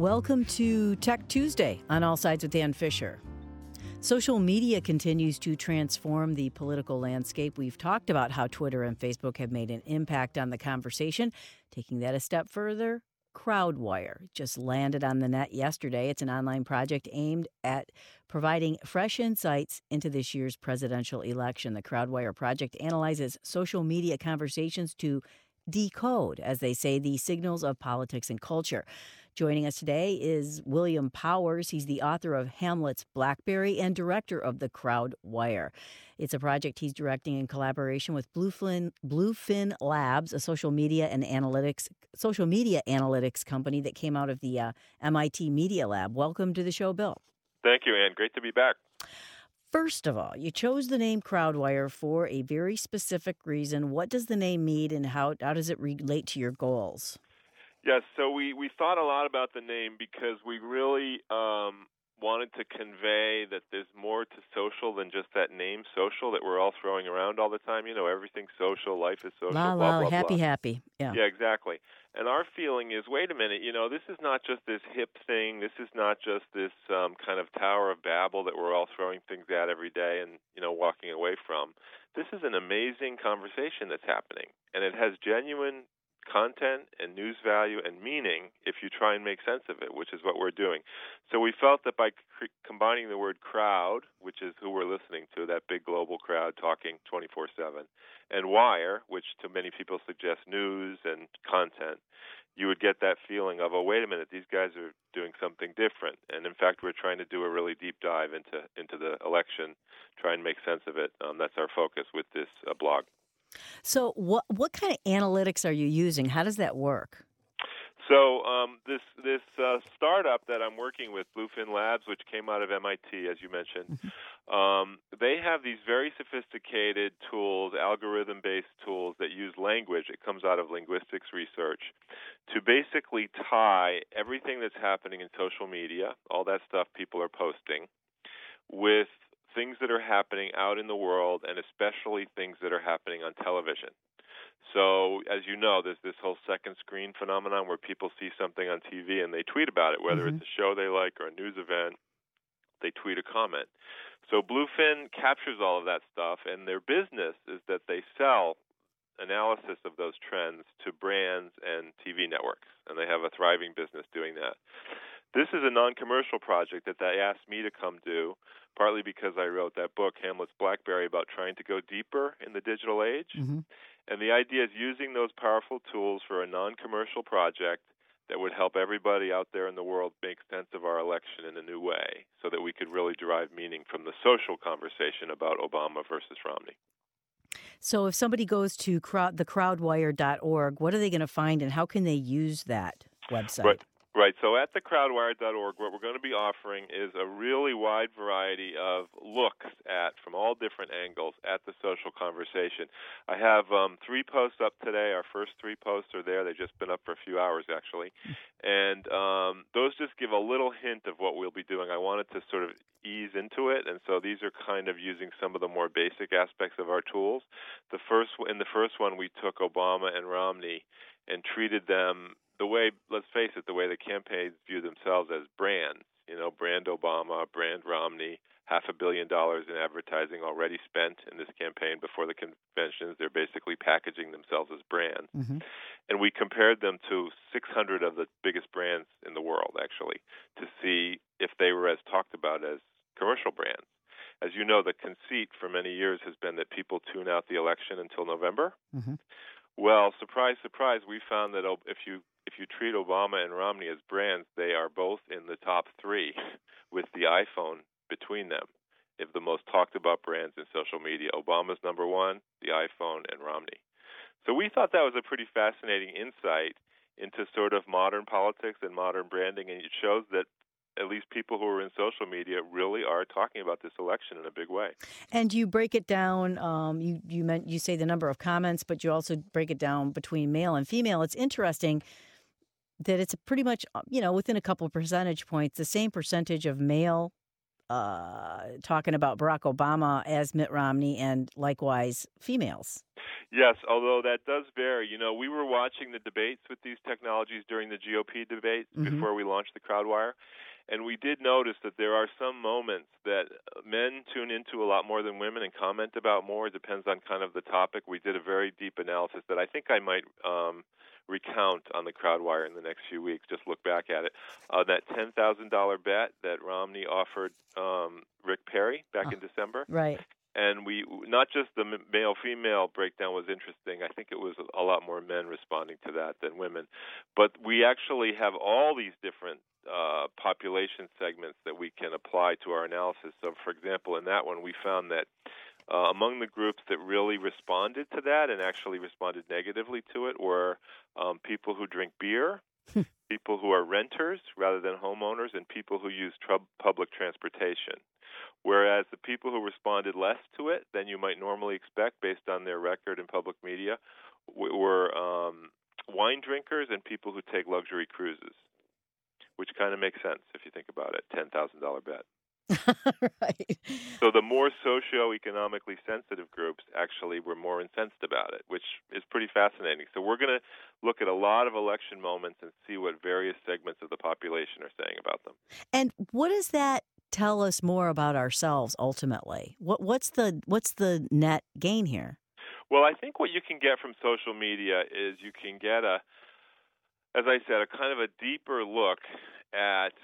Welcome to Tech Tuesday on All Sides with Dan Fisher. Social media continues to transform the political landscape. We've talked about how Twitter and Facebook have made an impact on the conversation. Taking that a step further, Crowdwire just landed on the net yesterday. It's an online project aimed at providing fresh insights into this year's presidential election. The Crowdwire project analyzes social media conversations to decode, as they say, the signals of politics and culture. Joining us today is William Powers. He's the author of Hamlet's Blackberry and director of The Crowdwire. It's a project he's directing in collaboration with Bluefin Labs, a social media analytics company that came out of the MIT Media Lab. Welcome to the show, Bill. Thank you, Ann. Great to be back. First of all, you chose the name Crowdwire for a very specific reason. What does the name mean, and how does it relate to your goals? Yes, so we thought a lot about the name because we really wanted to convey that there's more to social than just that name social that we're all throwing around all the time. You know, everything's social, life is social, blah, blah, happy, blah. happy. Yeah, exactly. And our feeling is, wait a minute, this is not just this hip thing. This is not just this kind of Tower of Babel that we're all throwing things at every day and, walking away from. This is an amazing conversation that's happening, and it has genuine content and news value and meaning if you try and make sense of it, which is what we're doing. So we felt that by combining the word crowd, which is who we're listening to, that big global crowd talking 24/7, and wire, which to many people suggests news and content, you would get that feeling of, oh, wait a minute, these guys are doing something different. And in fact, we're trying to do a really deep dive into the election, try and make sense of it. That's our focus with this blog. So what kind of analytics are you using? How does that work? So this startup that I'm working with, Bluefin Labs, which came out of MIT, as you mentioned, they have these very sophisticated tools, algorithm-based tools that use language. It comes out of linguistics research to basically tie everything that's happening in social media, all that stuff people are posting, with things that are happening out in the world, and especially things that are happening on television. So, as you know, there's this whole second screen phenomenon where people see something on TV and they tweet about it, whether it's a show they like or a news event, they tweet a comment. So Bluefin captures all of that stuff, and their business is that they sell analysis of those trends to brands and TV networks, and they have a thriving business doing that. This is a non-commercial project that they asked me to come do, partly because I wrote that book, Hamlet's Blackberry, about trying to go deeper in the digital age. And the idea is using those powerful tools for a non-commercial project that would help everybody out there in the world make sense of our election in a new way so that we could really derive meaning from the social conversation about Obama versus Romney. So if somebody goes to thecrowdwire.org, what are they going to find, and how can they use that website? Right. So at thecrowdwire.org, what we're going to be offering is a really wide variety of looks at, from all different angles, at the social conversation. I have 3 posts up today. Our first 3 posts are there. They've just been up for a few hours, actually. And those just give a little hint of what we'll be doing. I wanted to sort of ease into it, and so these are kind of using some of the more basic aspects of our tools. In the first one, we took Obama and Romney and treated them the way, let's face it, the way the campaigns view themselves as brands. Brand Obama, brand Romney, $500 million in advertising already spent in this campaign before the conventions. They're basically packaging themselves as brands. And we compared them to 600 of the biggest brands in the world, actually, to see if they were as talked about as commercial brands. As you know, the conceit for many years has been that people tune out the election until November. Well, surprise, surprise, we found that if you treat Obama and Romney as brands, they are both in the top 3 with the iPhone between them of the most talked about brands in social media. Obama's number 1, the iPhone, and Romney. So we thought that was a pretty fascinating insight into sort of modern politics and modern branding, and it shows that at least people who are in social media really are talking about this election in a big way. And you break it down, you say the number of comments, but you also break it down between male and female. It's interesting that it's pretty much, within a couple of percentage points, the same percentage of male talking about Barack Obama as Mitt Romney, and likewise females. Yes, although that does vary. We were watching the debates with these technologies during the GOP debates before we launched the Crowdwire, and we did notice that there are some moments that men tune into a lot more than women and comment about more. It depends on kind of the topic. We did a very deep analysis that I think I might recount on the Crowdwire in the next few weeks. Just look back at it. That $10,000 bet that Romney offered Rick Perry back in December. Right. And we not just the male-female breakdown was interesting. I think it was a lot more men responding to that than women. But we actually have all these different population segments that we can apply to our analysis. So, for example, in that one, we found that among the groups that really responded to that and actually responded negatively to it were people who drink beer, people who are renters rather than homeowners, and people who use public transportation. Whereas the people who responded less to it than you might normally expect based on their record in public media were wine drinkers and people who take luxury cruises, which kind of makes sense if you think about it, $10,000 bet. Right. So the more socioeconomically sensitive groups actually were more incensed about it, which is pretty fascinating. So we're going to look at a lot of election moments and see what various segments of the population are saying about them. And what does that tell us more about ourselves ultimately? What's the net gain here? Well, I think what you can get from social media is you can get as I said, a kind of a deeper look at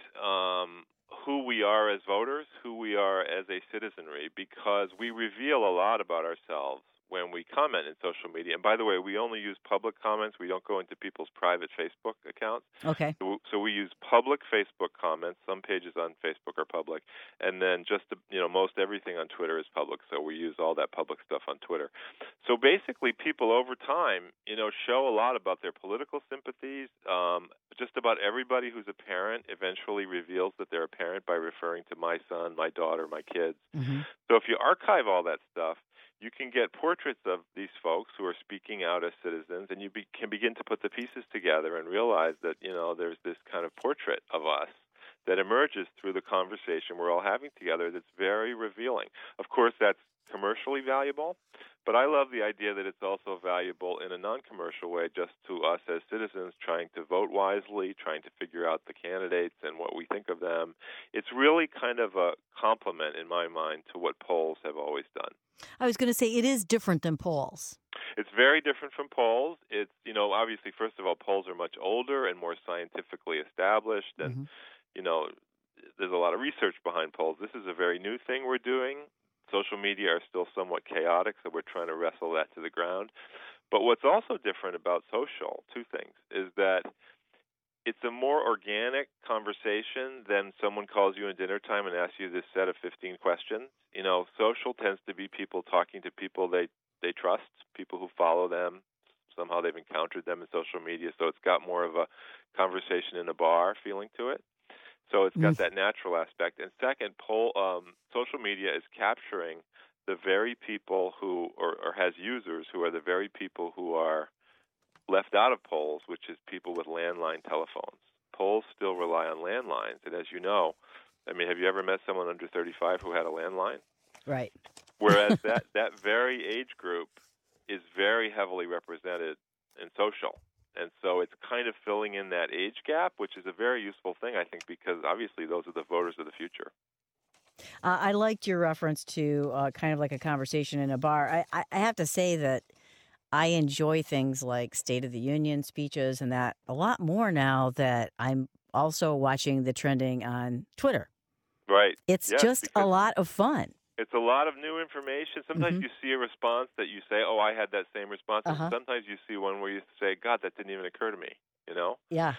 who we are as voters, who we are as a citizenry, because we reveal a lot about ourselves when we comment in social media. And by the way, we only use public comments. We don't go into people's private Facebook accounts. Okay. So we use public Facebook comments. Some pages on Facebook are public. And then most everything on Twitter is public. So we use all that public stuff on Twitter. So basically, people over time, show a lot about their political sympathies. Just about everybody who's a parent eventually reveals that they're a parent by referring to my son, my daughter, my kids. Mm-hmm. So if you archive all that stuff, you can get portraits of these folks who are speaking out as citizens, and you can begin to put the pieces together and realize that, there's this kind of portrait of us that emerges through the conversation we're all having together that's very revealing. Of course, that's commercially valuable, but I love the idea that it's also valuable in a non-commercial way just to us as citizens trying to vote wisely, trying to figure out the candidates and what we think of them. It's really kind of a complement, in my mind, to what polls have always done. I was going to say it is different than polls. It's very different from polls. It's, obviously, first of all, polls are much older and more scientifically established, and, there's a lot of research behind polls. This is a very new thing we're doing. Social media are still somewhat chaotic, so we're trying to wrestle that to the ground. But what's also different about social, two things, is that it's a more organic conversation than someone calls you in dinner time and asks you this set of 15 questions. Social tends to be people talking to people they trust, people who follow them. Somehow they've encountered them in social media, so it's got more of a conversation in a bar feeling to it. So it's got that natural aspect. And second, social media is capturing the very people who, or has users who are the very people who are left out of polls, which is people with landline telephones. Polls still rely on landlines. And as you know, have you ever met someone under 35 who had a landline? Right. Whereas that very age group is very heavily represented in social. And so it's kind of filling in that age gap, which is a very useful thing, I think, because obviously those are the voters of the future. I liked your reference to kind of like a conversation in a bar. I have to say that I enjoy things like State of the Union speeches and that a lot more now that I'm also watching the trending on Twitter. Right. It's just a lot of fun. It's a lot of new information. Sometimes you see a response that you say, oh, I had that same response. And sometimes you see one where you say, God, that didn't even occur to me, Yeah.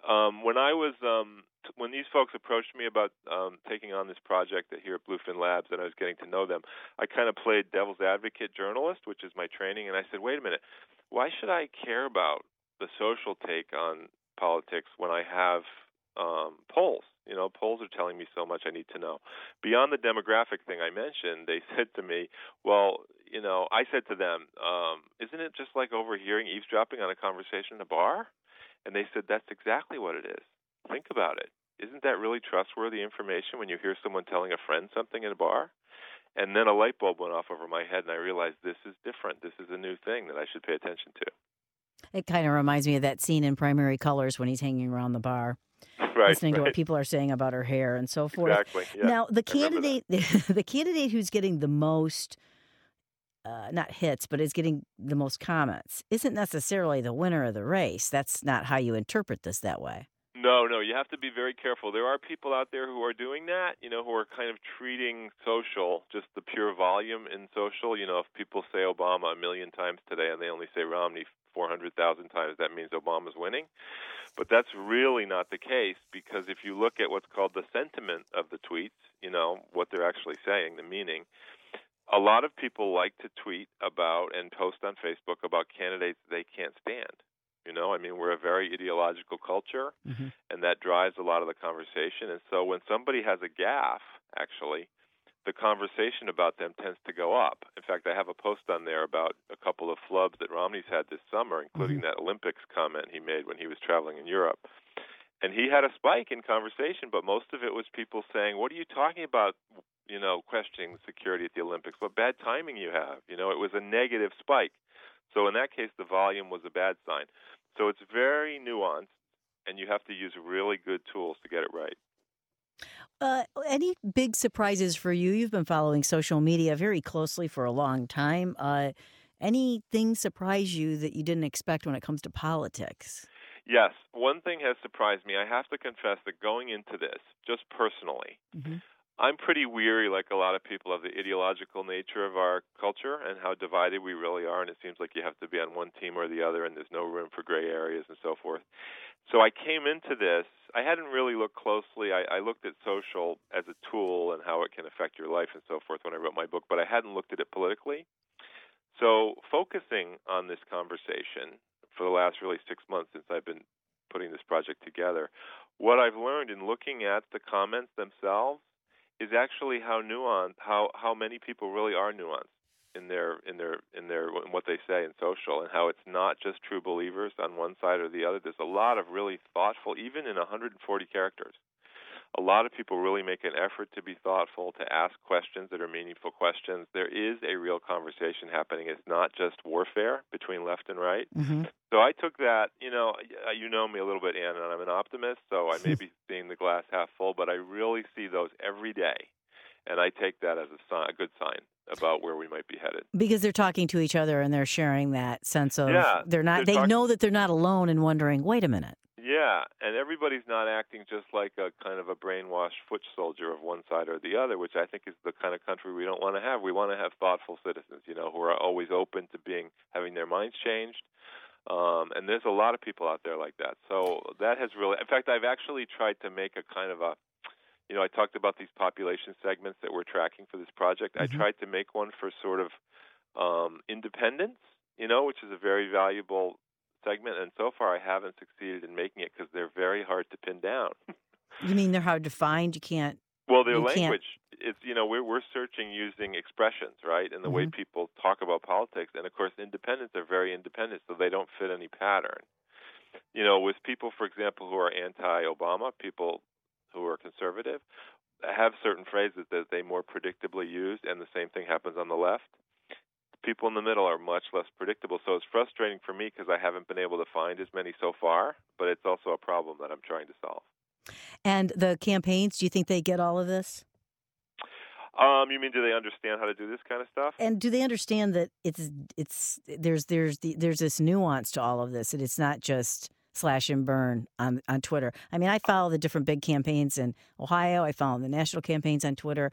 When these folks approached me about taking on this project here at Bluefin Labs and I was getting to know them, I kind of played devil's advocate journalist, which is my training, and I said, wait a minute, why should I care about the social take on politics when I have polls? Polls are telling me so much I need to know. Beyond the demographic thing I mentioned, they said to me, well, I said to them, isn't it just like overhearing, eavesdropping on a conversation in a bar? And they said, that's exactly what it is. Think about it. Isn't that really trustworthy information when you hear someone telling a friend something in a bar? And then a light bulb went off over my head, and I realized this is different. This is a new thing that I should pay attention to. It kind of reminds me of that scene in Primary Colors when he's hanging around the bar, listening to what people are saying about her hair and so forth. Exactly. Yeah. Now, the candidate who's getting the most, not hits, but is getting the most comments, isn't necessarily the winner of the race. That's not how you interpret this that way. No, you have to be very careful. There are people out there who are doing that, who are kind of treating social, just the pure volume in social. If people say Obama 1 million times today and they only say Romney 400,000 times, that means Obama's winning. But that's really not the case, because if you look at what's called the sentiment of the tweets, what they're actually saying, the meaning, a lot of people like to tweet about and post on Facebook about candidates they can't stand. We're a very ideological culture, and that drives a lot of the conversation. And so when somebody has a gaffe, actually, the conversation about them tends to go up. In fact, I have a post on there about a couple of flubs that Romney's had this summer, including that Olympics comment he made when he was traveling in Europe. And he had a spike in conversation, but most of it was people saying, what are you talking about, questioning security at the Olympics? What bad timing you have. It was a negative spike. So in that case, the volume was a bad sign. So it's very nuanced, and you have to use really good tools to get it right. Any big surprises for you? You've been following social media very closely for a long time. Anything surprise you that you didn't expect when it comes to politics? Yes. One thing has surprised me. I have to confess that going into this, just personally, I'm pretty weary, like a lot of people, of the ideological nature of our culture and how divided we really are, and it seems like you have to be on one team or the other, and there's no room for gray areas and so forth. So I came into this, I hadn't really looked closely. I looked at social as a tool and how it can affect your life and so forth when I wrote my book, but I hadn't looked at it politically. So focusing on this conversation for the last really 6 months since I've been putting this project together, what I've learned in looking at the comments themselves is actually how nuanced, how many people really are nuanced in what they say in social, and how it's not just true believers on one side or the other. There's a lot of really thoughtful, even in 140 characters. A lot of people really make an effort to be thoughtful, to ask questions that are meaningful questions. There is a real conversation happening. It's not just warfare between left and right. So I took that, you know me a little bit, Ann, and I'm an optimist, so I may be seeing the glass half full, but I really see those every day. And I take that as a good sign about where we might be headed. Because they're talking to each other and they're sharing that sense of they know that they're not alone and wondering, wait a minute. Yeah, and everybody's not acting just like a kind of a brainwashed foot soldier of one side or the other, which I think is the kind of country we don't want to have. We want to have thoughtful citizens, who are always open to having their minds changed. And there's a lot of people out there like that. So that has really, in fact, I've actually tried to make a kind of I talked about these population segments that we're tracking for this project. I tried to make one for sort of independence, which is a very valuable segment, and so far I haven't succeeded in making it because they're very hard to pin down. You mean they're hard to find? You can't. Well, their language. It's we're searching using expressions, right, and the way people talk about politics, and of course, independents are very independent, so they don't fit any pattern. With people, for example, who are anti-Obama, people who are conservative, have certain phrases that they more predictably use, and the same thing happens on the left. People in the middle are much less predictable, so it's frustrating for me because I haven't been able to find as many so far, but it's also a problem that I'm trying to solve. And the campaigns, do you think they get all of this? You mean, do they understand how to do this kind of stuff? And do they understand that there's this nuance to all of this, and it's not just slash and burn on Twitter? I mean, I follow the different big campaigns in Ohio. I follow the national campaigns on Twitter.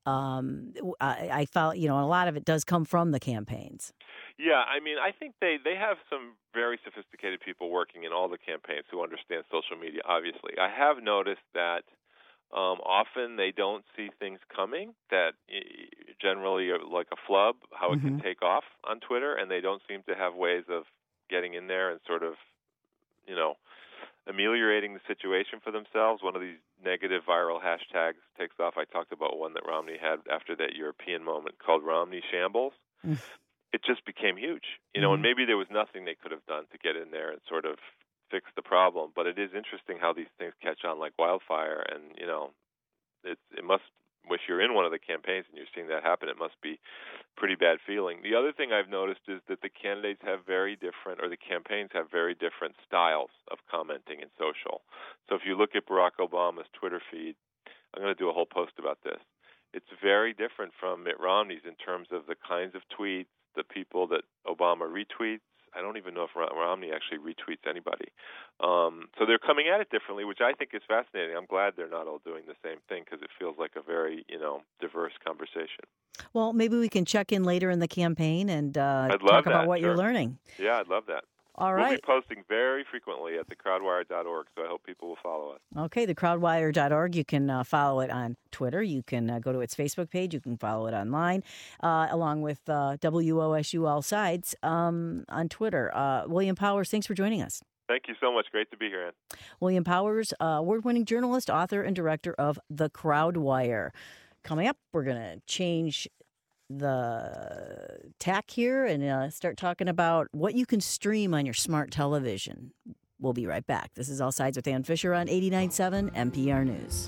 I follow, and a lot of it does come from the campaigns. Yeah, I mean, I think they have some very sophisticated people working in all the campaigns who understand social media, obviously. I have noticed that often they don't see things coming, that generally like a flub, how it can take off on Twitter, and they don't seem to have ways of getting in there and sort of, ameliorating the situation for themselves. One of these negative viral hashtags takes off. I talked about one that Romney had after that European moment called Romney Shambles. It just became huge, and maybe there was nothing they could have done to get in there and sort of fix the problem. But it is interesting how these things catch on like wildfire, and it must you're in one of the campaigns and you're seeing that happen, it must be pretty bad feeling. The other thing I've noticed is that the candidates have very different, or the campaigns have very different styles of commenting in social. So if you look at Barack Obama's Twitter feed, I'm going to do a whole post about this. It's very different from Mitt Romney's in terms of the kinds of tweets, the people that Obama retweets. I don't even know if Romney actually retweets anybody. So they're coming at it differently, which I think is fascinating. I'm glad they're not all doing the same thing because it feels like a very, diverse conversation. Well, maybe we can check in later in the campaign and talk about what you're learning. Yeah, I'd love that. All right. We'll be posting very frequently at thecrowdwire.org, so I hope people will follow us. Okay, thecrowdwire.org. You can follow it on Twitter. You can go to its Facebook page. You can follow it online, along with WOSU All Sides on Twitter. William Powers, thanks for joining us. Thank you so much. Great to be here, Ann. William Powers, award-winning journalist, author, and director of The Crowdwire. Coming up, we're going to change the tack here and start talking about what you can stream on your smart television. We'll be right back. This is All Sides with Ann Fisher on 89.7 NPR News.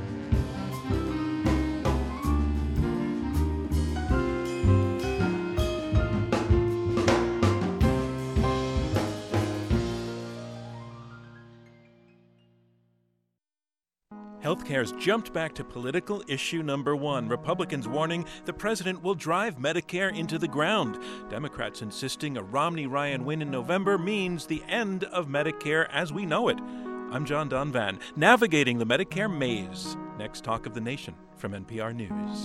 Healthcare's jumped back to political issue number one. Republicans warning the president will drive Medicare into the ground. Democrats insisting a Romney-Ryan win in November means the end of Medicare as we know it. I'm John Donvan, navigating the Medicare maze. Next Talk of the Nation from NPR News.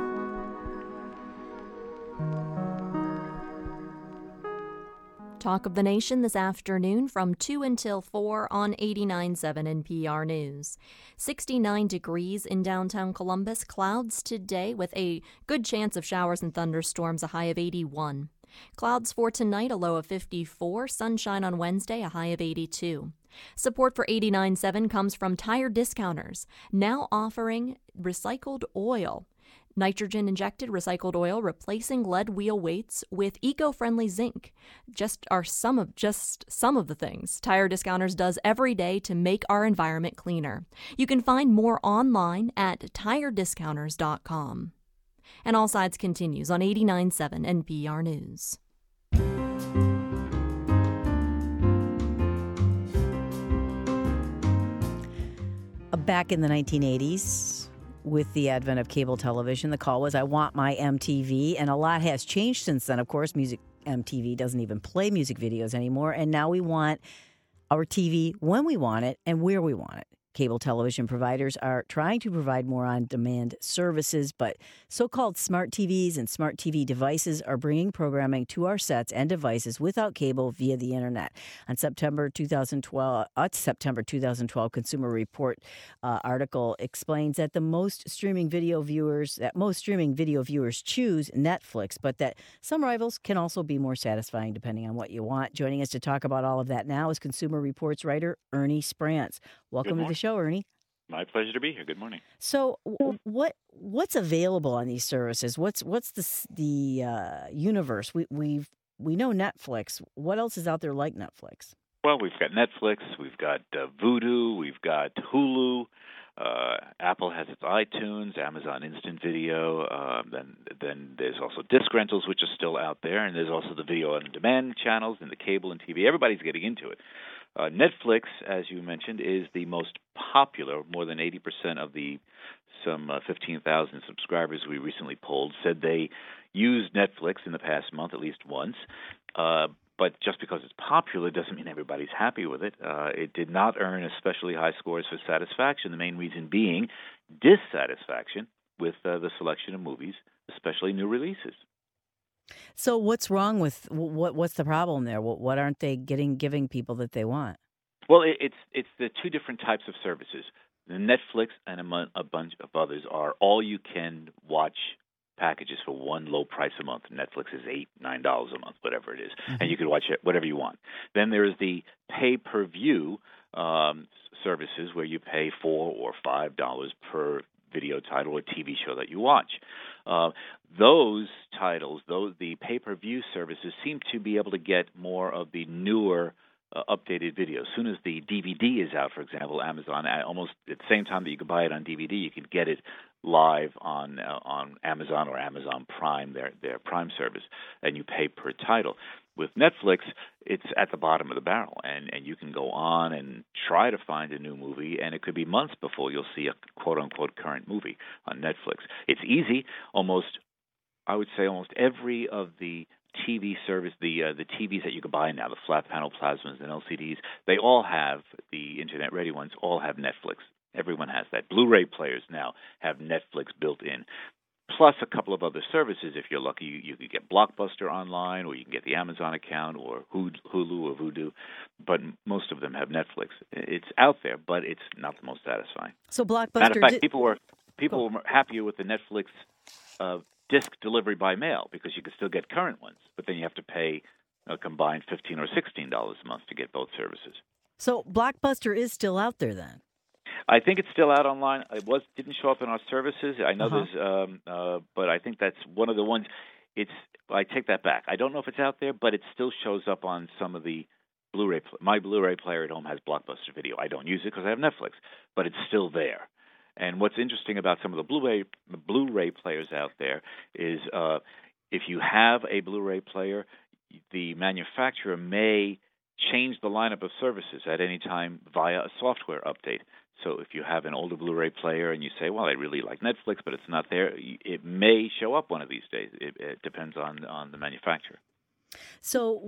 Talk of the Nation this afternoon from 2 until 4 on 89.7 NPR News. 69 degrees in downtown Columbus. Clouds today with a good chance of showers and thunderstorms, a high of 81. Clouds for tonight, a low of 54. Sunshine on Wednesday, a high of 82. Support for 89.7 comes from Tire Discounters, now offering recycled oil. Nitrogen-injected recycled oil replacing lead wheel weights with eco-friendly zinc. Just some of the things Tire Discounters does every day to make our environment cleaner. You can find more online at tirediscounters.com. And All Sides continues on 89.7 NPR News. Back in the 1980s, with the advent of cable television, the call was, I want my MTV, and a lot has changed since then. Of course, MTV doesn't even play music videos anymore, and now we want our TV when we want it and where we want it. Cable television providers are trying to provide more on-demand services, but so-called smart TVs and smart TV devices are bringing programming to our sets and devices without cable via the internet. On September 2012, Consumer Report article explains that most streaming video viewers choose Netflix, but that some rivals can also be more satisfying depending on what you want. Joining us to talk about all of that now is Consumer Reports writer Ernie Sprance. Welcome to the show, Ernie. My pleasure to be here. Good morning. So, what's available on these services? What's the universe? We know Netflix. What else is out there like Netflix? Well, we've got Netflix. We've got Vudu. We've got Hulu. Apple has its iTunes, Amazon Instant Video. Then there's also disc rentals, which are still out there, and there's also the video on demand channels and the cable and TV. Everybody's getting into it. Netflix, as you mentioned, is the most popular. More than 80% of the some 15,000 subscribers we recently polled said they used Netflix in the past month at least once. But just because it's popular doesn't mean everybody's happy with it. It did not earn especially high scores for satisfaction, the main reason being dissatisfaction with the selection of movies, especially new releases. So what's wrong with what's the problem there? What aren't they giving people that they want? Well, it's the two different types of services. The Netflix and a bunch of others are all-you-can-watch packages for one low price a month. Netflix is $8-9 a month, whatever it is, and you can watch it whatever you want. Then there is the pay-per-view services where you pay $4 or $5 per video title or TV show that you watch. Those titles, the pay-per-view services, seem to be able to get more of the newer updated videos. As soon as the DVD is out, for example, Amazon, almost at the same time that you can buy it on DVD, you can get it live on Amazon or Amazon Prime, their Prime service, and you pay per title. With Netflix, it's at the bottom of the barrel, and you can go on and try to find a new movie, and it could be months before you'll see a quote-unquote current movie on Netflix. It's easy. I would say almost every of the TV service, the TVs that you can buy now, the flat panel plasmas and LCDs, they all have, the internet-ready ones, all have Netflix. Everyone has that. Blu-ray players now have Netflix built in, plus a couple of other services. If you're lucky, you can get Blockbuster online, or you can get the Amazon account, or Hulu or Vudu, but most of them have Netflix. It's out there, but it's not the most satisfying. So Blockbuster... Matter of fact, people were happier with the Netflix disc delivery by mail, because you could still get current ones, but then you have to pay a combined $15 or $16 a month to get both services. So Blockbuster is still out there then? I think it's still out online. It didn't show up in our services. I know there's, but I think that's one of the ones. I take that back. I don't know if it's out there, but it still shows up on some of the Blu-ray. My Blu-ray player at home has Blockbuster Video. I don't use it because I have Netflix, but it's still there. And what's interesting about some of the Blu-ray players out there is if you have a Blu-ray player, the manufacturer may change the lineup of services at any time via a software update. So if you have an older Blu-ray player and you say, well, I really like Netflix, but it's not there, it may show up one of these days. It depends on the manufacturer. So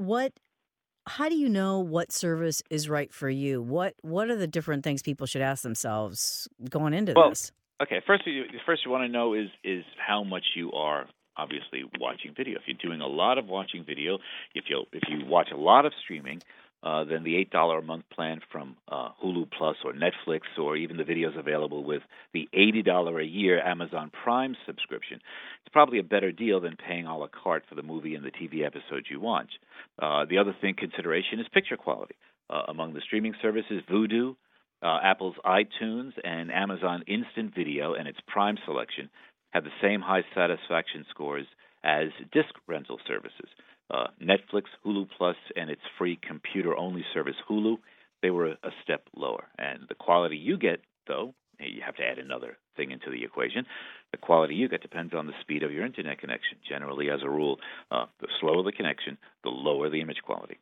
how do you know what service is right for you? What are the different things people should ask themselves going into this? Okay, first you want to know is how much you are obviously watching video. If you're doing a lot of watching video, if you watch a lot of streaming, then the $8 a month plan from Hulu Plus or Netflix, or even the videos available with the $80 a year Amazon Prime subscription, it's probably a better deal than paying a la carte for the movie and the TV episodes you watch. The other consideration is picture quality. Among the streaming services, Vudu, Apple's iTunes, and Amazon Instant Video and its Prime selection have the same high satisfaction scores as disc rental services. Netflix, Hulu Plus, and its free computer-only service Hulu, they were a step lower. And the quality you get, though, you have to add another thing into the equation. The quality you get depends on the speed of your internet connection. Generally, as a rule, the slower the connection, the lower the image quality.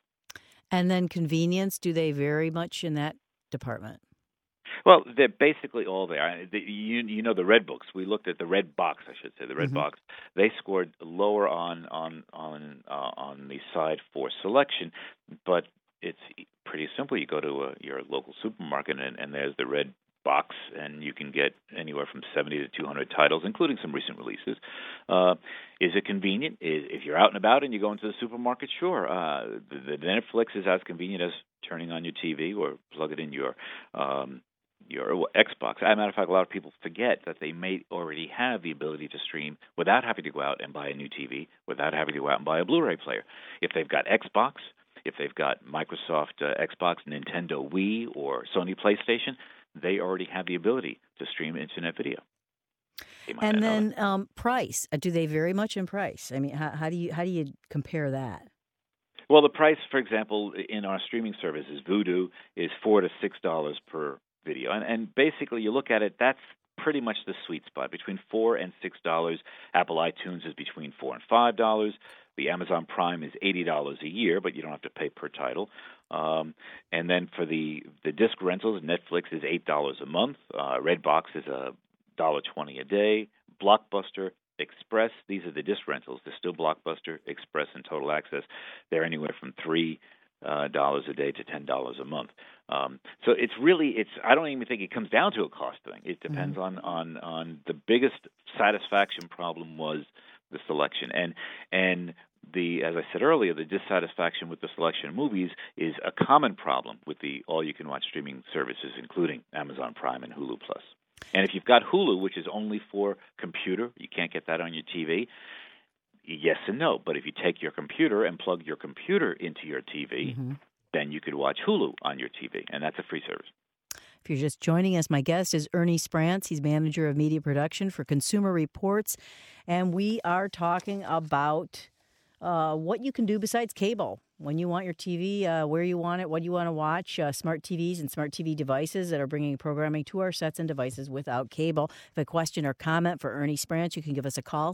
And then convenience, do they vary much in that department? Well, they're basically all there. You know the Red Books. We looked at the Red Box, I should say, the Red Box. They scored lower on the side for selection, but it's pretty simple. You go to your local supermarket, and there's the Red Box, and you can get anywhere from 70 to 200 titles, including some recent releases. Is it convenient? If you're out and about and you go into the supermarket, sure. The Netflix is as convenient as turning on your TV or plug it in your Xbox. As a matter of fact, a lot of people forget that they may already have the ability to stream without having to go out and buy a new TV, without having to go out and buy a Blu-ray player. If they've got Xbox, if they've got Microsoft Xbox, Nintendo Wii, or Sony PlayStation, they already have the ability to stream internet video. And then price. Do they vary much in price? I mean, how do you compare that? Well, the price, for example, in our streaming services, Vudu is $4 to $6 per video, and basically you look at it, that's pretty much the sweet spot, between $4 and $6. Apple iTunes is between $4 and $5. The Amazon Prime is $80 a year, but you don't have to pay per title. And then for the disc rentals, Netflix is $8 a month. Redbox is $1.20 a day. Blockbuster, Express, these are the disc rentals. They're still Blockbuster, Express, and Total Access. They're anywhere from $3 a day to $10 a month. So I don't even think it comes down to a cost thing. It depends on the biggest satisfaction problem was the selection. And as I said earlier, the dissatisfaction with the selection of movies is a common problem with the all-you-can-watch streaming services, including Amazon Prime and Hulu Plus. And if you've got Hulu, which is only for computer, you can't get that on your TV, yes and no. But if you take your computer and plug your computer into your TV, then you could watch Hulu on your TV, and that's a free service. If you're just joining us, my guest is Ernie Sprance. He's manager of media production for Consumer Reports, and we are talking about what you can do besides cable when you want your TV, where you want it, what you want to watch, smart TVs and smart TV devices that are bringing programming to our sets and devices without cable. If a question or comment for Ernie Sprance, you can give us a call,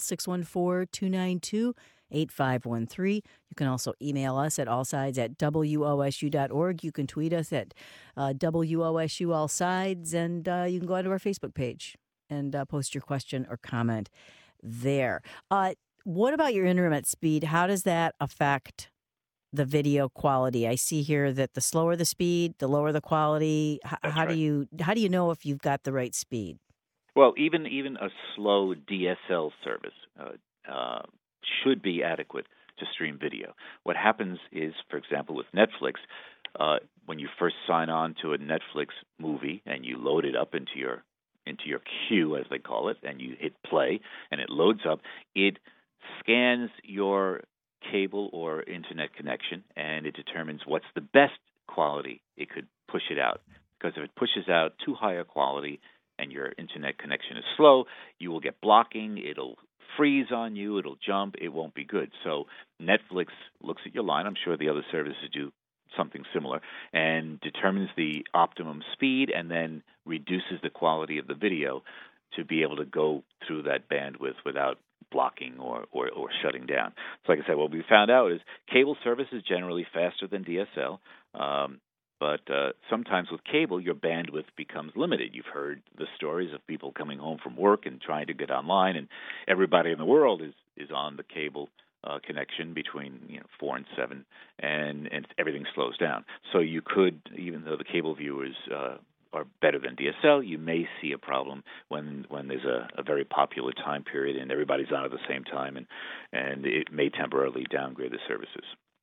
614-292-8513. You can also email us at allsides@wosu.org. You can tweet us at WOSU Allsides, and you can go onto our Facebook page and post your question or comment there. What about your internet speed? How does that affect the video quality? I see here that the slower the speed, the lower the quality. How do you know if you've got the right speed? Well, even a slow DSL service should be adequate to stream video. What happens is, for example, with Netflix, when you first sign on to a Netflix movie and you load it up into your queue, as they call it, and you hit play and it loads up, it scans your cable or internet connection, and it determines what's the best quality it could push it out. Because if it pushes out too high a quality and your internet connection is slow, you will get blocking, it'll freeze on you, it'll jump, it won't be good. So Netflix looks at your line, I'm sure the other services do something similar, and determines the optimum speed and then reduces the quality of the video to be able to go through that bandwidth without blocking or shutting down. So like I said, what we found out is cable service is generally faster than DSL, but sometimes with cable, your bandwidth becomes limited. You've heard the stories of people coming home from work and trying to get online, and everybody in the world is on the cable connection between 4 and 7, and everything slows down. So you could, even though the cable viewers are better than DSL, you may see a problem when there's a very popular time period and everybody's on at the same time, and it may temporarily downgrade the services.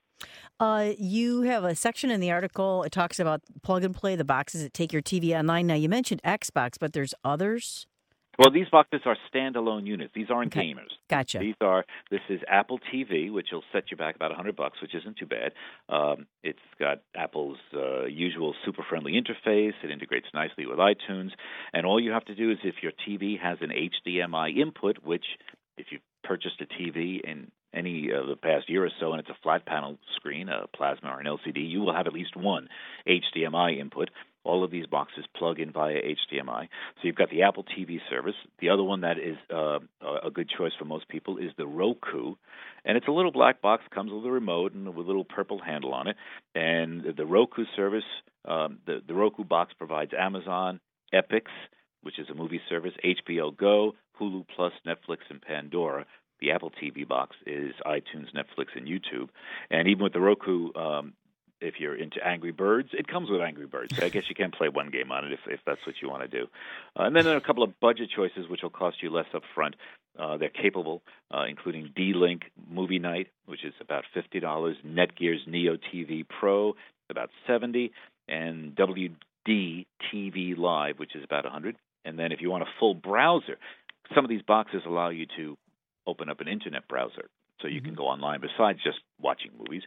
You have a section in the article, it talks about plug and play, the boxes that take your TV online. Now, you mentioned Xbox, but there's others? Well, these boxes are standalone units. These aren't gamers. Gotcha. This is Apple TV, which will set you back about $100, which isn't too bad. It's got Apple's usual super-friendly interface. It integrates nicely with iTunes. And all you have to do is, if your TV has an HDMI input, which if you've purchased a TV in any of the past year or so and it's a flat panel screen, a plasma or an LCD, you will have at least one HDMI input. All of these boxes plug in via HDMI. So you've got the Apple TV service. The other one that is a good choice for most people is the Roku. And it's a little black box, comes with a remote and with a little purple handle on it. And the Roku service, the Roku box provides Amazon, Epix, which is a movie service, HBO Go, Hulu Plus, Netflix, and Pandora. The Apple TV box is iTunes, Netflix, and YouTube. And even with the Roku, if you're into Angry Birds, it comes with Angry Birds. I guess you can play one game on it if that's what you want to do. And then there are a couple of budget choices which will cost you less up front. They're capable, including D-Link Movie Night, which is about $50, Netgear's Neo TV Pro, about $70, and WD TV Live, which is about $100. And then if you want a full browser, some of these boxes allow you to open up an internet browser, so you can go online besides just watching movies.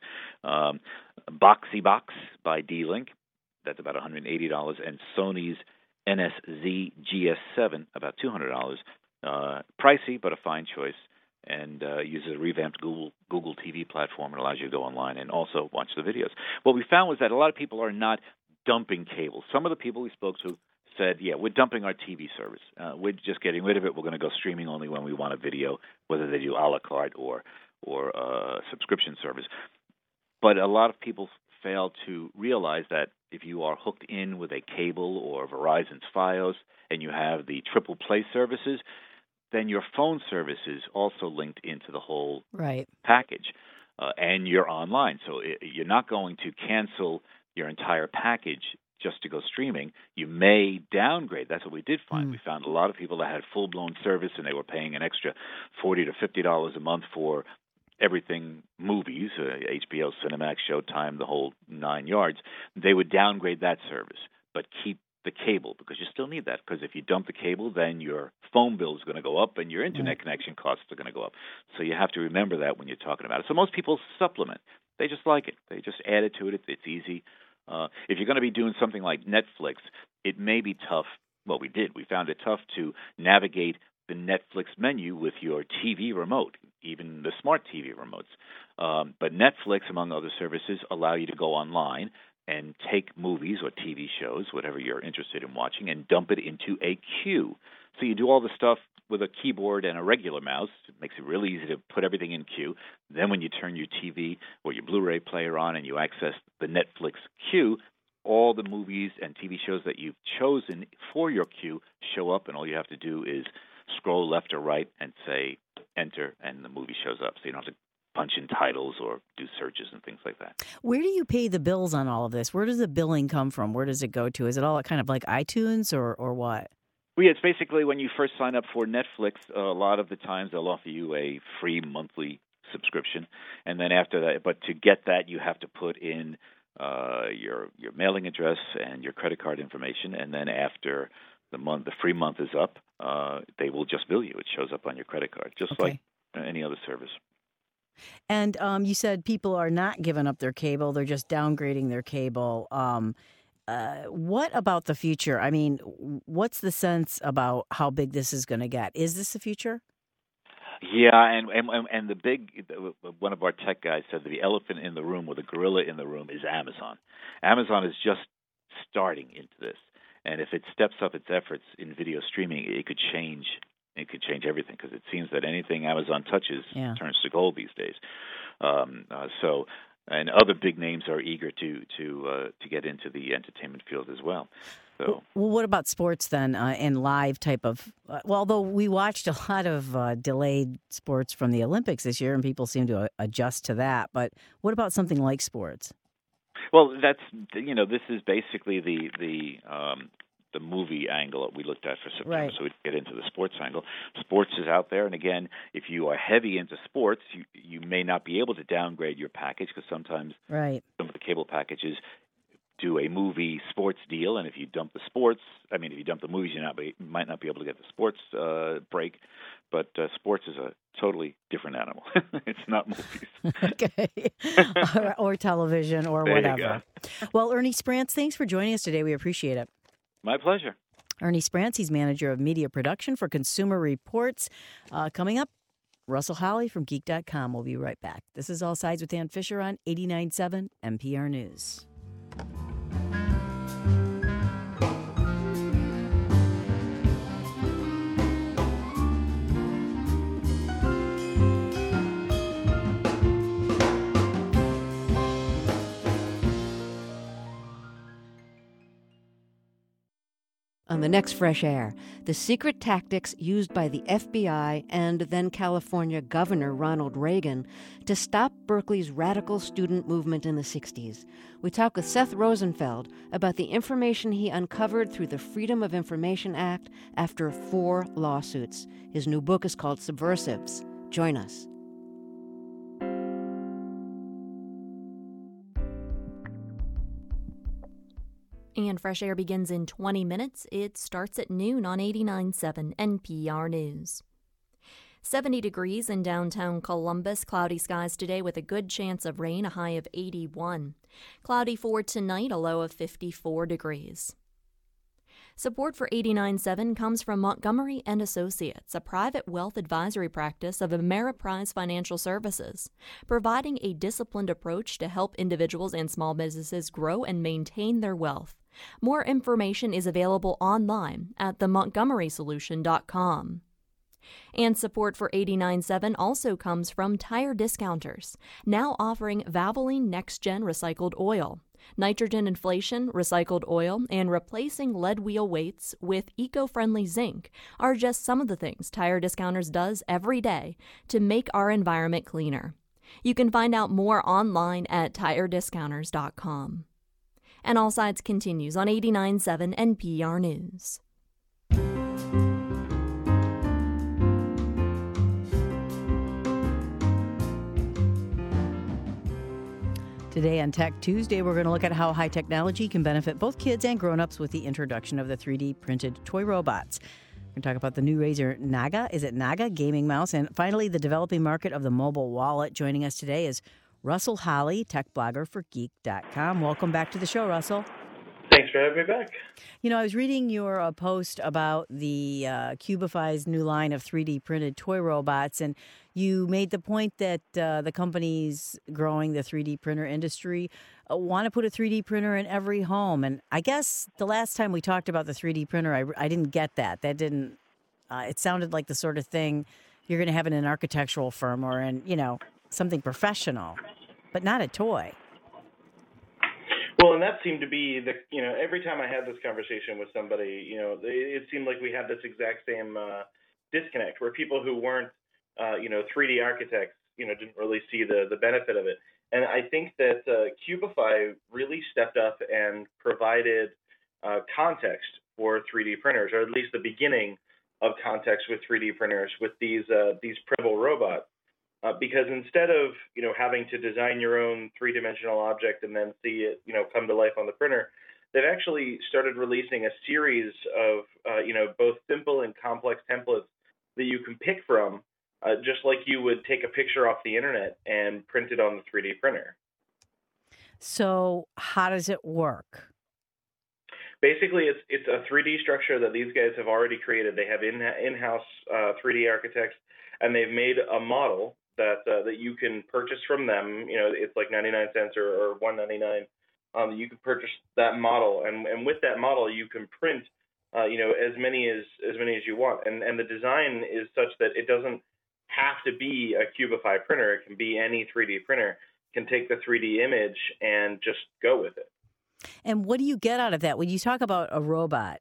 Boxy Box by D-Link, that's about $180, and Sony's NSZ GS7, about $200. Pricey, but a fine choice, and uses a revamped Google TV platform. It allows you to go online and also watch the videos. What we found was that a lot of people are not dumping cable. Some of the people we spoke to said, yeah, we're dumping our TV service. We're just getting rid of it. We're going to go streaming only when we want a video, whether they do a la carte or a subscription service. But a lot of people fail to realize that if you are hooked in with a cable or Verizon's Fios and you have the triple play services, then your phone service is also linked into the whole package, and you're online. So you're not going to cancel your entire package just to go streaming. You may downgrade. That's what we did find. We found a lot of people that had full-blown service and they were paying an extra $40 to $50 a month for everything movies, HBO, Cinemax, Showtime, the whole 9 yards. They would downgrade that service, but keep the cable, because you still need that. Because if you dump the cable, then your phone bill is going to go up and your internet connection costs are going to go up. So you have to remember that when you're talking about it. So most people supplement. They just like it. They just add it to it. It's easy. If you're going to be doing something like Netflix, it may be tough. Well, we found it tough to navigate the Netflix menu with your TV remote, even the smart TV remotes. But Netflix, among other services, allow you to go online and take movies or TV shows, whatever you're interested in watching, and dump it into a queue. So you do all the stuff with a keyboard and a regular mouse. It makes it really easy to put everything in queue. Then when you turn your TV or your Blu-ray player on and you access the Netflix queue, all the movies and TV shows that you've chosen for your queue show up, and all you have to do is scroll left or right and say enter, and the movie shows up. So you don't have to punch in titles or do searches and things like that. Where do you pay the bills on all of this? Where does the billing come from? Where does it go to? Is it all kind of like iTunes or what? Well, yeah, it's basically when you first sign up for Netflix, a lot of the times they'll offer you a free monthly subscription. And then after that, but to get that, you have to put in your mailing address and your credit card information. And then after the free month is up, they will just bill you. It shows up on your credit card, just like any other service. And you said people are not giving up their cable; they're just downgrading their cable. What about the future? I mean, what's the sense about how big this is going to get? Is this the future? Yeah, and one of our tech guys said that the elephant in the room or the gorilla in the room is Amazon. Amazon is just starting into this, and if it steps up its efforts in video streaming, it could change. It could change everything, because it seems that anything Amazon touches turns to gold these days. And other big names are eager to get into the entertainment field as well. So, well, what about sports then, and live type of? Although we watched a lot of delayed sports from the Olympics this year, and people seem to adjust to that. But what about something like sports? Well, this is basically the movie angle that we looked at for September, right. So we get into the sports angle. Sports is out there, and again, if you are heavy into sports, you may not be able to downgrade your package, because sometimes some of the cable packages do a movie sports deal, and if you dump the movies, you might not be able to get the sports break. But sports is a totally different animal. It's not movies. Okay. or television or there whatever. You go. Well, Ernie Sprance, thanks for joining us today. We appreciate it. My pleasure. Ernie Sprance, he's manager of media production for Consumer Reports. Coming up, Russell Holley from Geek.com. We'll be right back. This is All Sides with Ann Fisher on 89.7 NPR News. On the next Fresh Air, the secret tactics used by the FBI and then California Governor Ronald Reagan to stop Berkeley's radical student movement in the 60s. We talk with Seth Rosenfeld about the information he uncovered through the Freedom of Information Act after 4 lawsuits. His new book is called Subversives. Join us. And Fresh Air begins in 20 minutes. It starts at noon on 89.7 NPR News. 70 degrees in downtown Columbus. Cloudy skies today with a good chance of rain, a high of 81. Cloudy for tonight, a low of 54 degrees. Support for 89.7 comes from Montgomery & Associates, a private wealth advisory practice of Ameriprise Financial Services, providing a disciplined approach to help individuals and small businesses grow and maintain their wealth. More information is available online at themontgomerysolution.com. And support for 89.7 also comes from Tire Discounters, now offering Valvoline Next Gen recycled oil, nitrogen inflation recycled oil, and replacing lead wheel weights with eco-friendly zinc are just some of the things Tire Discounters does every day to make our environment cleaner. You can find out more online at tirediscounters.com. And All Sides continues on 89.7 NPR News. Today on Tech Tuesday, we're going to look at how high technology can benefit both kids and grown-ups with the introduction of the 3D printed toy robots. We're going to talk about the new Razer Naga. Is it Naga? Gaming mouse. And finally, the developing market of the mobile wallet. Joining us today is Russell Holley, tech blogger for Geek.com. Welcome back to the show, Russell. Thanks for having me back. You know, I was reading your post about the Cubify's new line of 3D printed toy robots, and you made the point that the companies growing the 3D printer industry want to put a 3D printer in every home. And I guess the last time we talked about the 3D printer, I didn't get that. That didn't, it sounded like the sort of thing you're going to have in an architectural firm or in, something professional, but not a toy. Well, and that seemed to be every time I had this conversation with somebody, it seemed like we had this exact same disconnect where people who weren't, 3D architects, didn't really see the benefit of it. And I think that Cubify really stepped up and provided context for 3D printers, or at least the beginning of context with 3D printers with these printable robots. Because instead of, having to design your own three-dimensional object and then see it, come to life on the printer, they've actually started releasing a series of, both simple and complex templates that you can pick from, just like you would take a picture off the internet and print it on the 3D printer. So how does it work? Basically, it's a 3D structure that these guys have already created. They have in-house 3D architects, and they've made a model that you can purchase from them. It's like 99 cents or $1.99. You can purchase that model, and with that model, you can print, as many as you want. And the design is such that it doesn't have to be a Cubify printer. It can be any 3D printer. It can take the 3D image and just go with it. And what do you get out of that? When you talk about a robot,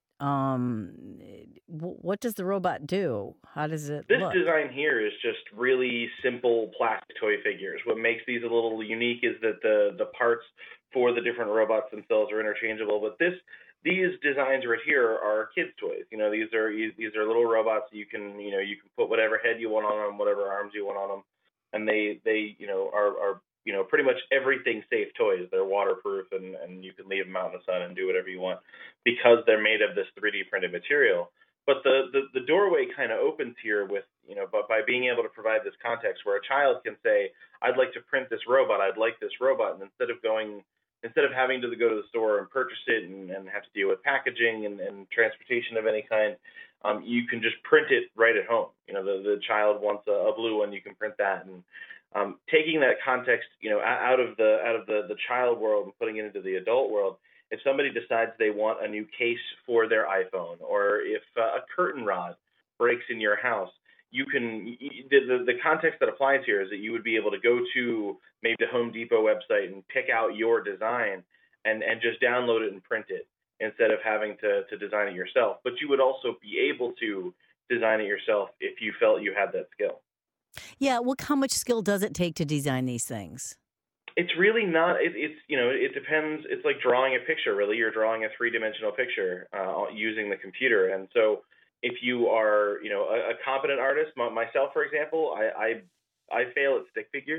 what does the robot do? How does it look? This design here is just really simple plastic toy figures. What makes these a little unique is that the parts for the different robots themselves are interchangeable. But these designs right here are kids' toys. These are little robots you can put whatever head you want on them, whatever arms you want on them, and they are pretty much everything safe toys. They're waterproof and you can leave them out in the sun and do whatever you want because they're made of this 3D printed material. But the doorway kind of opens here with, but by being able to provide this context where a child can say, I'd like to print this robot, I'd like this robot. And instead of having to go to the store and purchase it and have to deal with packaging and transportation of any kind, you can just print it right at home. The child wants a blue one, you can print that. And taking that context, out of the child world and putting it into the adult world, if somebody decides they want a new case for their iPhone, or if a curtain rod breaks in your house, you can. The context that applies here is that you would be able to go to maybe the Home Depot website and pick out your design and just download it and print it instead of having to design it yourself. But you would also be able to design it yourself if you felt you had that skill. Yeah, well, how much skill does it take to design these things? It's really not. It depends. It's like drawing a picture. Really, you're drawing a three-dimensional picture using the computer. And so, if you are, a competent artist, myself, for example, I fail at stick figures.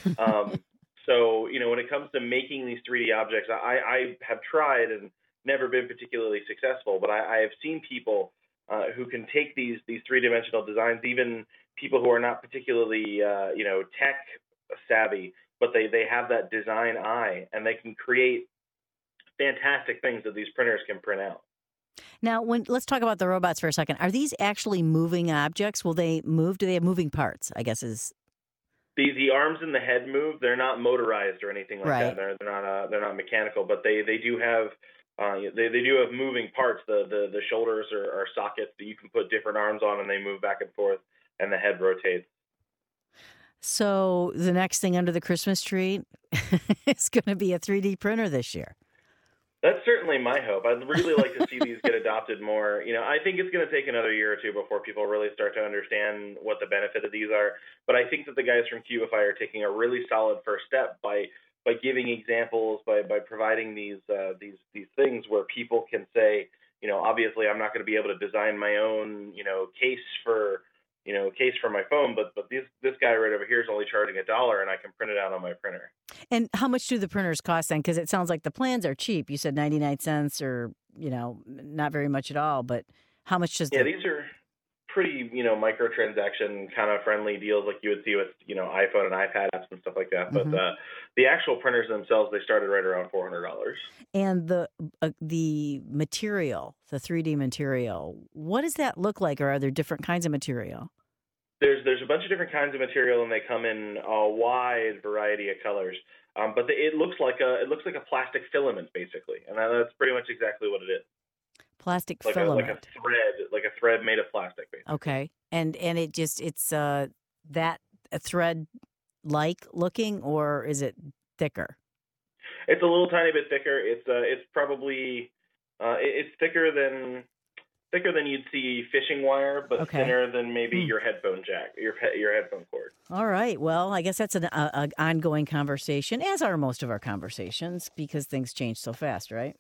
So, when it comes to making these 3D objects, I have tried and never been particularly successful. But I have seen people who can take these three-dimensional designs, even people who are not particularly, tech savvy, but they have that design eye, and they can create fantastic things that these printers can print out. Now, let's talk about the robots for a second. Are these actually moving objects? Will they move? Do they have moving parts, I guess is... The arms and the head move. They're not motorized or anything like right. that. They're not mechanical, but they do have they do have moving parts. The shoulders are sockets that you can put different arms on, and they move back and forth, and the head rotates. So the next thing under the Christmas tree is going to be a 3D printer this year. That's certainly my hope. I'd really like to see these get adopted more. I think it's going to take another year or two before people really start to understand what the benefit of these are. But I think that the guys from Cubify are taking a really solid first step by giving examples, by providing these things where people can say, obviously I'm not going to be able to design my own, case for my phone, but this guy right over here is only charging $1 and I can print it out on my printer. And how much do the printers cost then? Because it sounds like the plans are cheap. You said 99 cents or, not very much at all, but how much does these pretty, microtransaction kind of friendly deals like you would see with, iPhone and iPad apps and stuff like that. Mm-hmm. But the actual printers themselves, they started right around $400. And the material, the 3D material, what does that look like, or are there different kinds of material? There's a bunch of different kinds of material, and they come in a wide variety of colors. But it looks like a plastic filament, basically, and that's pretty much exactly what it is. Plastic filament, like a thread made of plastic, basically. Okay, and it's that a thread like looking, or is it thicker? It's a little tiny bit thicker. It's probably it's thicker than you'd see fishing wire, but thinner than maybe your headphone jack, your headphone cord. All right. Well, I guess that's an ongoing conversation, as are most of our conversations, because things change so fast, right?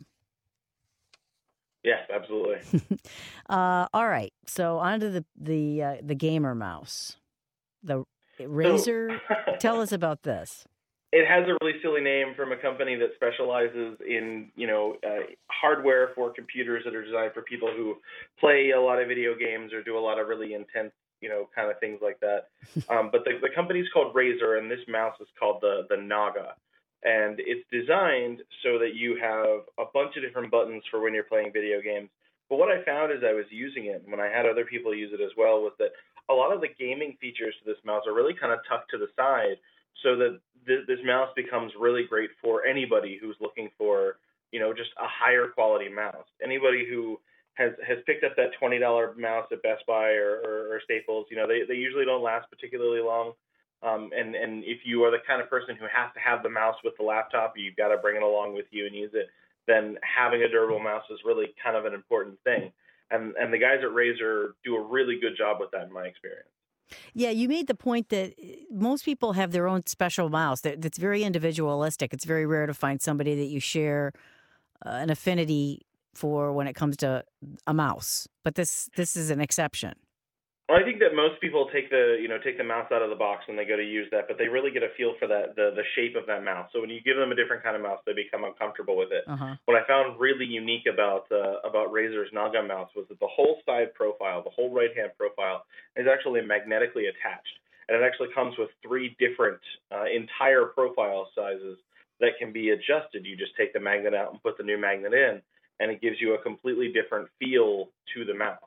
Yes, absolutely. All right. So on to the gamer mouse, the Razer. Tell us about this. It has a really silly name from a company that specializes in, hardware for computers that are designed for people who play a lot of video games or do a lot of really intense, kind of things like that. But the company's called Razer, and this mouse is called the Naga. And it's designed so that you have a bunch of different buttons for when you're playing video games. But what I found as I was using it, and when I had other people use it as well, was that a lot of the gaming features to this mouse are really kind of tucked to the side, so that this mouse becomes really great for anybody who's looking for, just a higher quality mouse. Anybody who has picked up that $20 mouse at Best Buy or Staples, they usually don't last particularly long. And if you are the kind of person who has to have the mouse with the laptop, you've got to bring it along with you and use it, then having a durable mouse is really kind of an important thing. And the guys at Razer do a really good job with that in my experience. Yeah, you made the point that most people have their own special mouse that's very individualistic. It's very rare to find somebody that you share an affinity for when it comes to a mouse. But this is an exception. Well, I think that most people take the mouse out of the box when they go to use that, but they really get a feel for the shape of that mouse. So when you give them a different kind of mouse, they become uncomfortable with it. Uh-huh. What I found really unique about Razer's Naga mouse was that the whole side profile, the whole right-hand profile, is actually magnetically attached. And it actually comes with 3 different entire profile sizes that can be adjusted. You just take the magnet out and put the new magnet in, and it gives you a completely different feel to the mouse.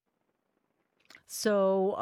So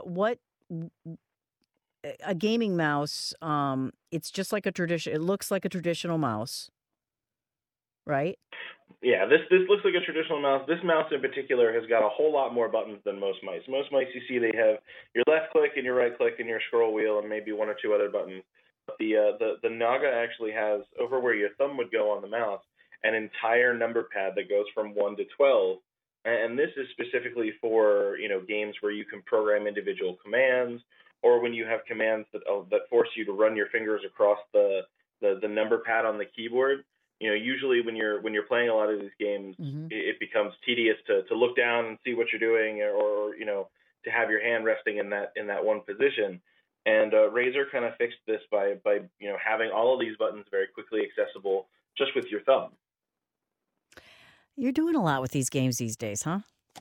a gaming mouse, it's just like it looks like a traditional mouse, right? Yeah, this looks like a traditional mouse. This mouse in particular has got a whole lot more buttons than most mice. Most mice you see, they have your left click and your right click and your scroll wheel and maybe 1 or 2 other buttons. But the Naga actually has, over where your thumb would go on the mouse, an entire number pad that goes from 1 to 12. And this is specifically for, games where you can program individual commands, or when you have commands that force you to run your fingers across the number pad on the keyboard. Usually when you're playing a lot of these games, mm-hmm. it becomes tedious to look down and see what you're doing, or to have your hand resting in that one position. And Razer kind of fixed this by having all of these buttons very quickly accessible just with your thumb. You're doing a lot with these games these days, huh?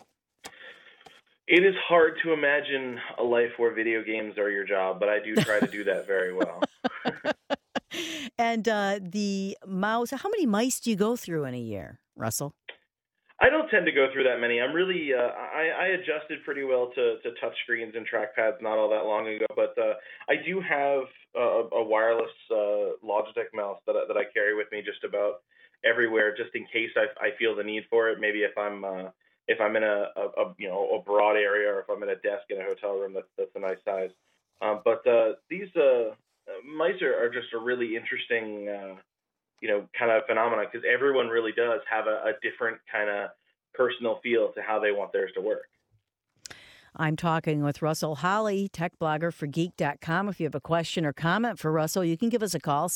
It is hard to imagine a life where video games are your job, but I do try to do that very well. And the mouse, how many mice do you go through in a year, Russell? I don't tend to go through that many. I'm really, I adjusted pretty well to touch screens and trackpads not all that long ago, but I do have a wireless Logitech mouse that I carry with me just about everywhere, just in case I feel the need for it. Maybe if I'm in a broad area, or if I'm in a desk in a hotel room, that's a nice size. But these mice are just a really interesting kind of phenomenon, because everyone really does have a different kind of personal feel to how they want theirs to work. I'm talking with Russell Holly, tech blogger for Geek.com. If you have a question or comment for Russell, you can give us a call,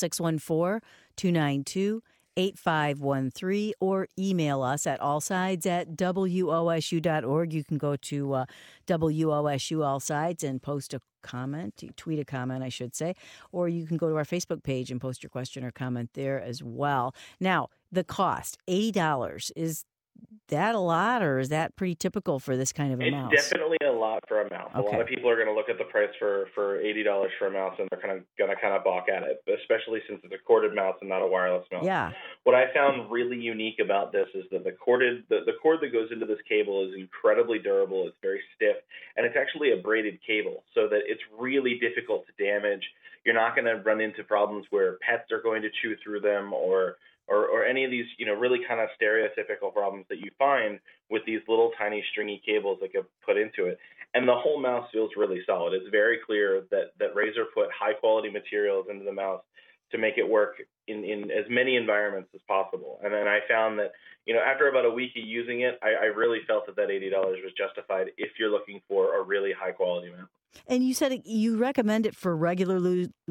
614-292-8513, or email us at allsides@wosu.org. You can go to WOSU All Sides and post a comment, tweet a comment, I should say, or you can go to our Facebook page and post your question or comment there as well. Now, the cost, $80 is that a lot, or is that pretty typical for this kind of a mouse? It's definitely a lot for a mouse. Okay. A lot of people are going to look at the price for $80 for a mouse, and they're going to balk at it, especially since it's a corded mouse and not a wireless mouse. Yeah. What I found really unique about this is that the cord that goes into this cable is incredibly durable. It's very stiff, and it's actually a braided cable, so that it's really difficult to damage. You're not going to run into problems where pets are going to chew through them, or any of these, really kind of stereotypical problems that you find with these little tiny stringy cables that get put into it. And the whole mouse feels really solid. It's very clear that Razer put high quality materials into the mouse to make it work in as many environments as possible. And then I found that, after about a week of using it, I really felt that $80 was justified if you're looking for a really high quality mouse. And you said you recommend it for regular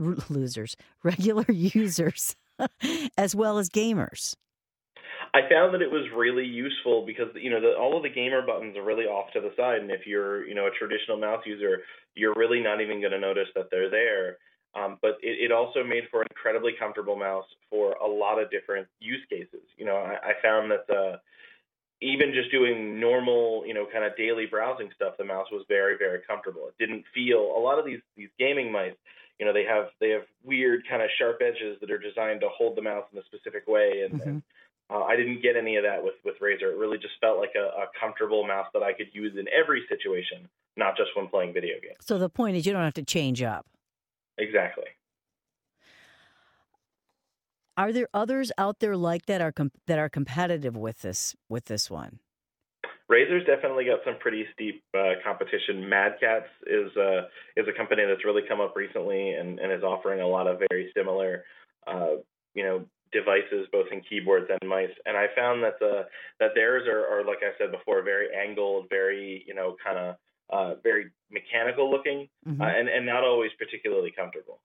users. As well as gamers. I found that it was really useful because all of the gamer buttons are really off to the side, and if you're a traditional mouse user, you're really not even going to notice that they're there. But it also made for an incredibly comfortable mouse for a lot of different use cases. I found that even just doing normal, kind of daily browsing stuff, the mouse was very, very comfortable. It didn't feel a lot of these gaming mice. They have weird kind of sharp edges that are designed to hold the mouse in a specific way, and I didn't get any of that with Razer. It really just felt like a comfortable mouse that I could use in every situation, not just when playing video games. So the point is, you don't have to change up. Exactly. Are there others out there like that that are competitive with this one? Razer's definitely got some pretty steep competition. Mad Catz is a company that's really come up recently and is offering a lot of very similar, devices, both in keyboards and mice. And I found that theirs are, like I said before, very angled, very very mechanical looking, and not always particularly comfortable.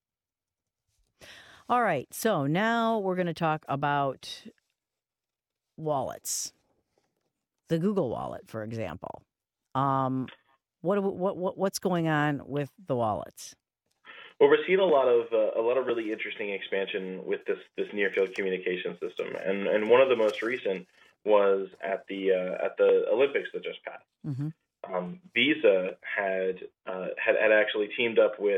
All right, so now we're going to talk about wallets. The Google Wallet, for example. What's going on with the wallets? Well, we're seeing a lot of really interesting expansion with this near field communication system, and one of the most recent was at the Olympics that just passed. Mm-hmm. Visa had actually teamed up with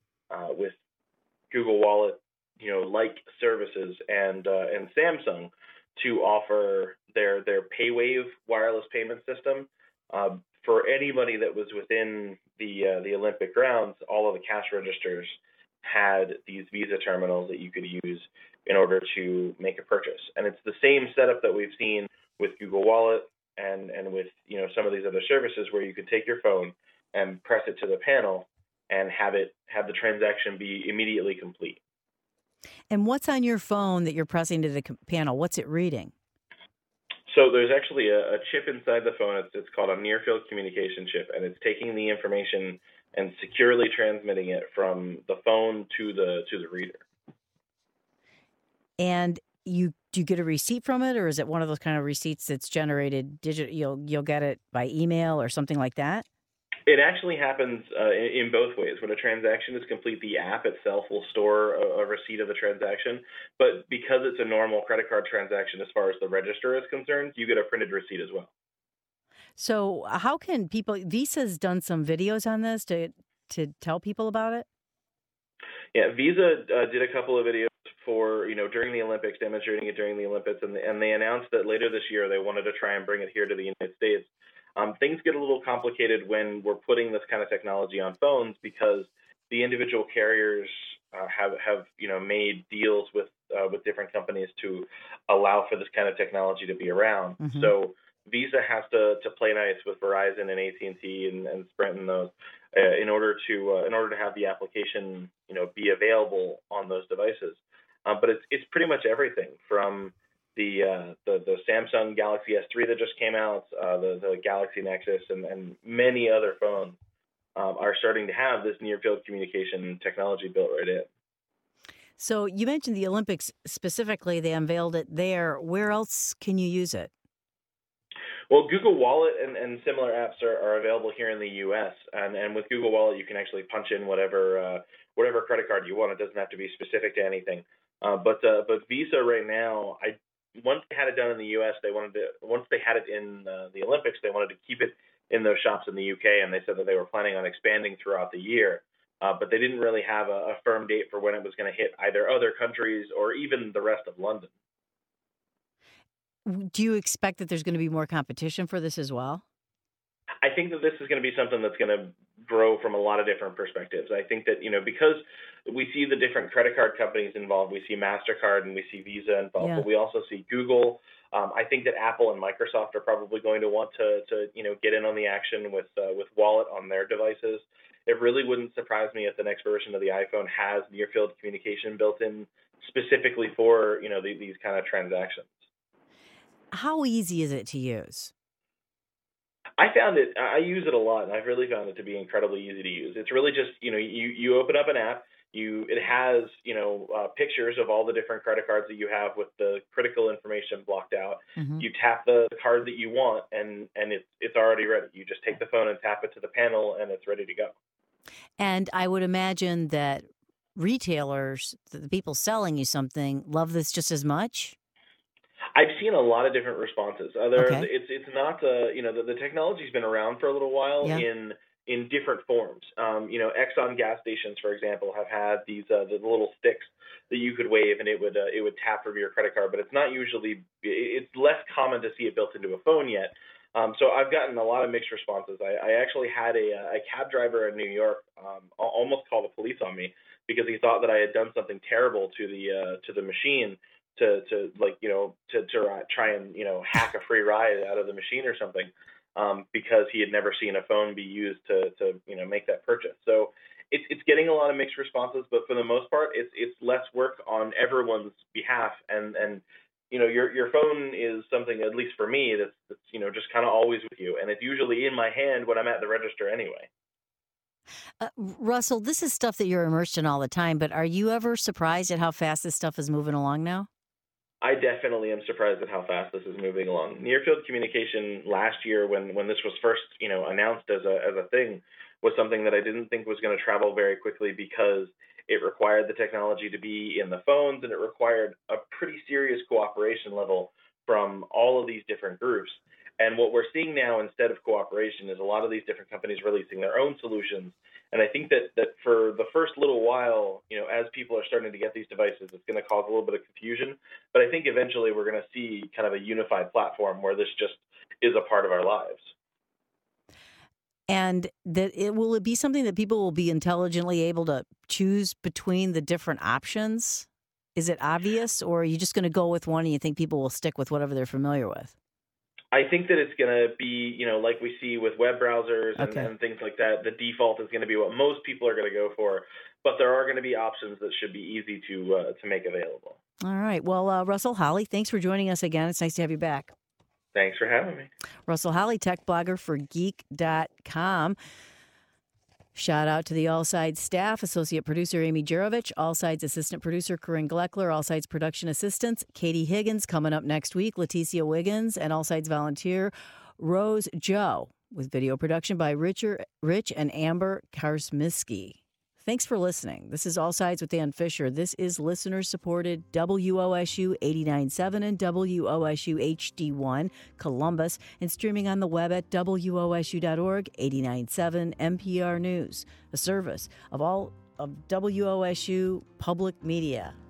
Google Wallet, like services, and Samsung to offer their PayWave wireless payment system for anybody that was within the Olympic grounds. All of the cash registers had these Visa terminals that you could use in order to make a purchase, and it's the same setup that we've seen with Google Wallet and with some of these other services, where you could take your phone and press it to the panel and have the transaction be immediately complete. And what's on your phone that you're pressing to the panel? What's it reading? So there's actually a chip inside the phone. It's called a near-field communication chip, and it's taking the information and securely transmitting it from the phone to the reader. And do you get a receipt from it, or is it one of those kind of receipts that's generated digital? You'll get it by email or something like that? It actually happens in both ways. When a transaction is complete, the app itself will store a receipt of the transaction. But because it's a normal credit card transaction, as far as the register is concerned, you get a printed receipt as well. So how can people? Visa's done some videos on this to tell people about it. Yeah, Visa did a couple of videos for during the Olympics, demonstrating it during the Olympics, and they announced that later this year they wanted to try and bring it here to the United States. Things get a little complicated when we're putting this kind of technology on phones, because the individual carriers have made deals with different companies to allow for this kind of technology to be around. Mm-hmm. So Visa has to play nice with Verizon and AT&T and Sprint and those in order to have the application be available on those devices. But it's pretty much everything from the Samsung Galaxy S3 that just came out, the Galaxy Nexus, and many other phones are starting to have this near-field communication technology built right in. So you mentioned the Olympics specifically. They unveiled it there. Where else can you use it? Well, Google Wallet and similar apps are available here in the U.S. And with Google Wallet, you can actually punch in whatever credit card you want. It doesn't have to be specific to anything. But Visa right now, once they had it done in the U.S., once they had it in the Olympics, they wanted to keep it in those shops in the U.K., and they said that they were planning on expanding throughout the year. But they didn't really have a firm date for when it was going to hit either other countries or even the rest of London. Do you expect that there's going to be more competition for this as well? I think that this is going to be something that's going to grow from a lot of different perspectives. I think that, because we see the different credit card companies involved, we see MasterCard and we see Visa involved, but we also see Google. I think that Apple and Microsoft are probably going to want to get in on the action with Wallet on their devices. It really wouldn't surprise me if the next version of the iPhone has near-field communication built in specifically for, these kind of transactions. How easy is it to use? I use it a lot, and I've really found it to be incredibly easy to use. It's really just, you open up an app, it has, pictures of all the different credit cards that you have with the critical information blocked out. Mm-hmm. You tap the card that you want, and it's already ready. You just take the phone and tap it to the panel, and it's ready to go. And I would imagine that retailers, the people selling you something, love this just as much? I've seen a lot of different responses. It's not the technology's been around for a little while in different forms. Exxon gas stations, for example, have had these the little sticks that you could wave and it would tap from your credit card, but it's less common to see it built into a phone yet. So I've gotten a lot of mixed responses. I actually had a cab driver in New York almost call the police on me because he thought that I had done something terrible to the machine. To try and hack a free ride out of the machine or something, because he had never seen a phone be used to make that purchase. So it's getting a lot of mixed responses, but for the most part, it's less work on everyone's behalf, and your phone is something, at least for me, that's just kind of always with you, and it's usually in my hand when I'm at the register anyway. Russell, this is stuff that you're immersed in all the time, but are you ever surprised at how fast this stuff is moving along now? I definitely am surprised at how fast this is moving along. Near-field communication last year, when this was first, announced as a thing, was something that I didn't think was going to travel very quickly because it required the technology to be in the phones, and it required a pretty serious cooperation level from all of these different groups. And what we're seeing now, instead of cooperation, is a lot of these different companies releasing their own solutions. And I think that for the first little while, as people are starting to get these devices, it's going to cause a little bit of confusion. But I think eventually we're going to see kind of a unified platform where this just is a part of our lives. And that will it be something that people will be intelligently able to choose between the different options? Is it obvious, or are you just going to go with one and you think people will stick with whatever they're familiar with? I think that it's going to be, like we see with web browsers and things like that, the default is going to be what most people are going to go for. But there are going to be options that should be easy to make available. All right. Well, Russell Holly, thanks for joining us again. It's nice to have you back. Thanks for having me. Russell Holly, tech blogger for Geek.com. Shout out to the All Sides staff, associate producer Amy Jurovich, All Sides assistant producer Corinne Gleckler, All Sides production assistants Katie Higgins. Coming up next week, Leticia Wiggins, and All Sides volunteer Rose Joe, with video production by Rich and Amber Karsmisky. Thanks for listening. This is All Sides with Dan Fisher. This is listener-supported WOSU 89.7 and WOSU HD1 Columbus, and streaming on the web at WOSU.org, 89.7 NPR News, a service of all of WOSU Public Media.